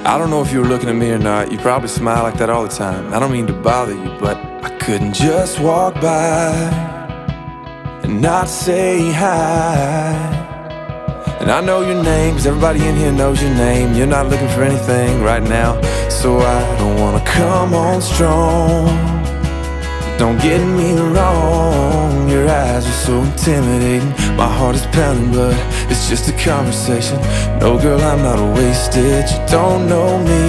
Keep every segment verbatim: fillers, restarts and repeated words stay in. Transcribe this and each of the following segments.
I don't know if you were looking at me or not. You probably smile like that all the time. I don't mean to bother you, but I couldn't just walk by and not say hi. And I know your name, 'cause everybody in here knows your name. You're not looking for anything right now, so I don't wanna come on strong. Don't get me wrong, your eyes are so intimidating. My heart is pounding, but it's just a conversation. No, girl, I'm not wasted. You don't know me,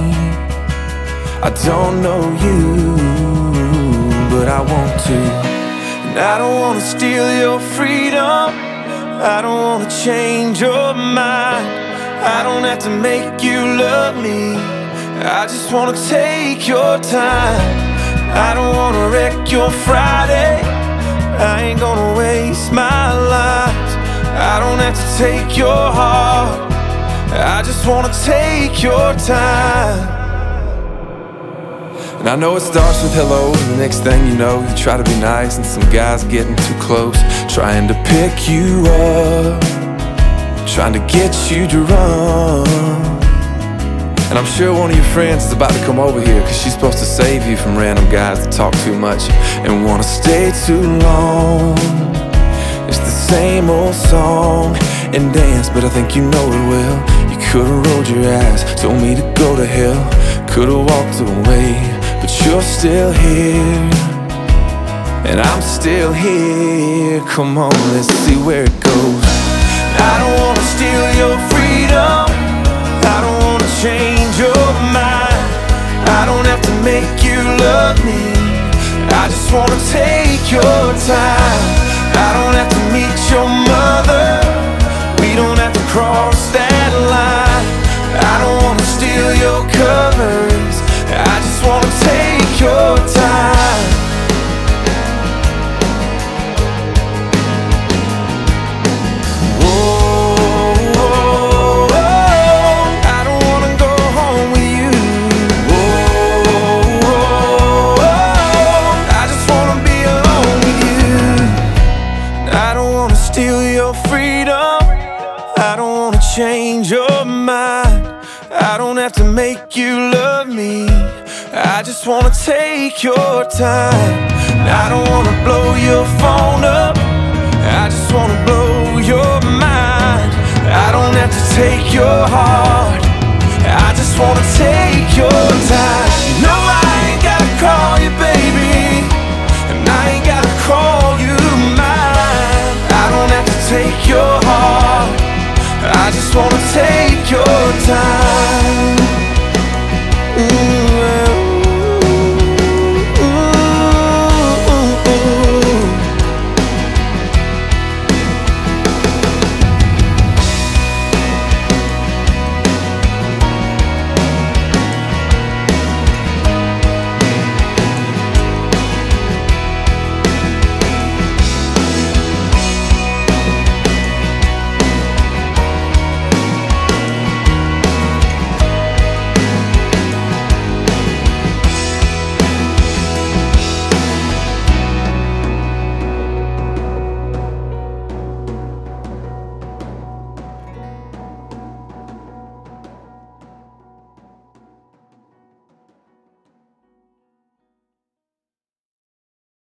I don't know you, but I want to. And I don't wanna steal your freedom, I don't wanna change your mind. I don't have to make you love me, I just wanna take your time. I don't wanna wreck your Friday, I ain't gonna waste my life. I don't have to take your heart, I just wanna take your time. And I know it starts with hello, and the next thing you know, you try to be nice, and some guy's getting too close, trying to pick you up, trying to get you to run. And I'm sure one of your friends is about to come over here, 'cause she's supposed to save you from random guys that talk too much and wanna stay too long. It's the same old song and dance, but I think you know it well. You could've rolled your eyes, told me to go to hell, could've walked away, but you're still here, and I'm still here. Come on, let's see where it goes. I don't wanna steal your freedom, I don't wanna change your mind. I don't have to make you love me, I just wanna take your time. I don't have to meet your mother, we don't have to cross that line. I don't wanna steal your covers, I just wanna take your time. Change your mind, I don't have to make you love me, I just wanna take your time. I don't wanna blow your phone up, I just wanna blow your mind. I don't have to take your heart, I just wanna take your time. No, I ain't gotta call you baby, and I ain't gotta call you mine. I don't have to take your heart, I just wanna take your time.